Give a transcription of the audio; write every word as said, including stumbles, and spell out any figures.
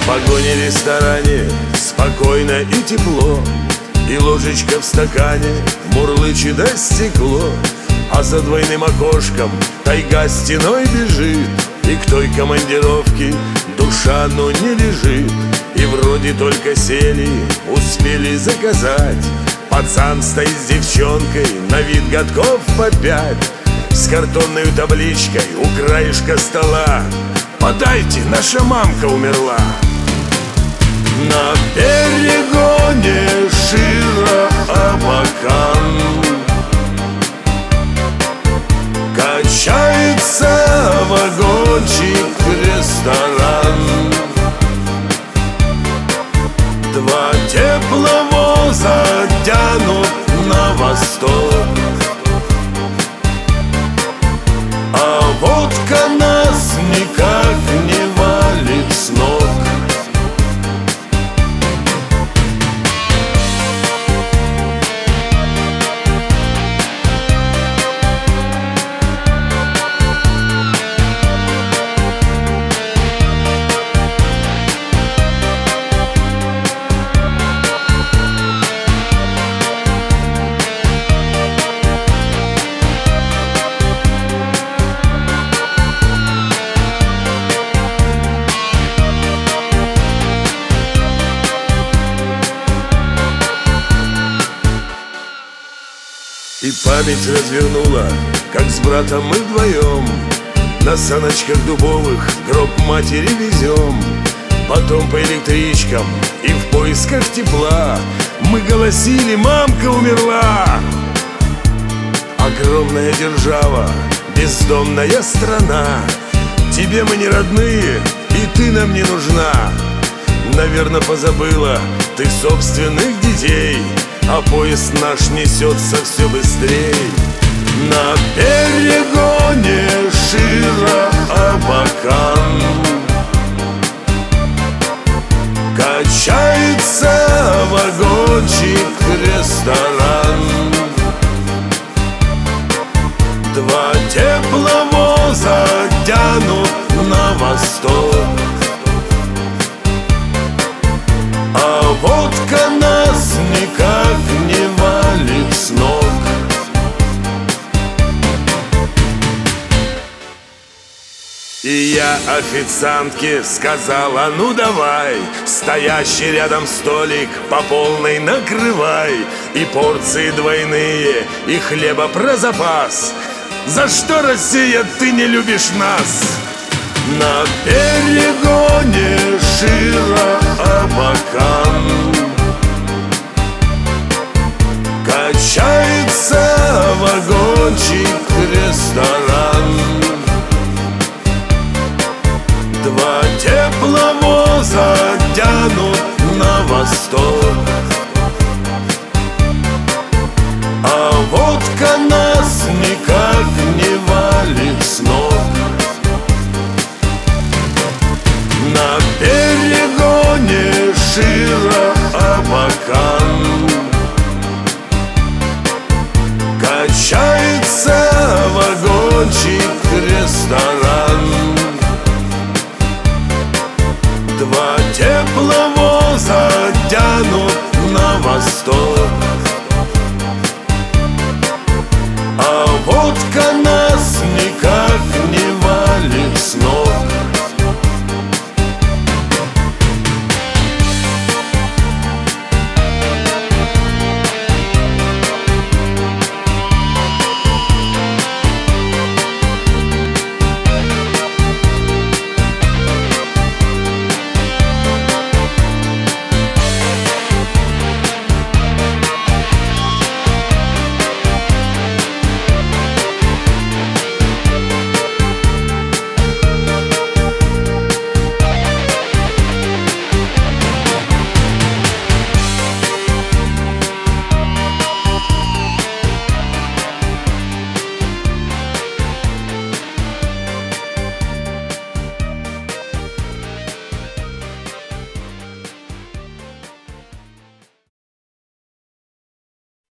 вагоне, ресторане спокойно и тепло, и ложечка в стакане мурлычет до стекло. А за двойным окошком тайга стеной бежит, и к той командировке душа, но не лежит. И вроде только сели, успели заказать. Пацан стоит с девчонкой, на вид годков по пять, с картонной табличкой у краешка стола: «Подайте, наша мамка умерла». На перегоне Широ-Абакан качается вагончик-ресторан. Два тепловоза тянут на восток, а водка нас никак не валит с ног. И память развернула, как с братом мы вдвоем на саночках дубовых гроб матери везем. Потом по электричкам и в поисках тепла мы голосили: «Мамка умерла!» Огромная держава, бездомная страна, тебе мы не родные, и ты нам не нужна. Наверно, позабыла ты собственных детей, а поезд наш несется все быстрей. На перегоне Широ-Абакан качается вагончик-ресторан. Два тепловоза тянут на восток, а водка нас никак не валит с ног. И я официантке сказала: «Ну давай, стоящий рядом столик по полной накрывай, и порции двойные, и хлеба про запас. За что, Россия, ты не любишь нас?» На перегоне Широ-Абакан качается вагончик-ресторан. Два тепловоза тянут на восток, а водка нас никак не валит с ног. На перегоне Широ-Абакан качается вагончик-ресторан. Два тепловоза тянут на восток,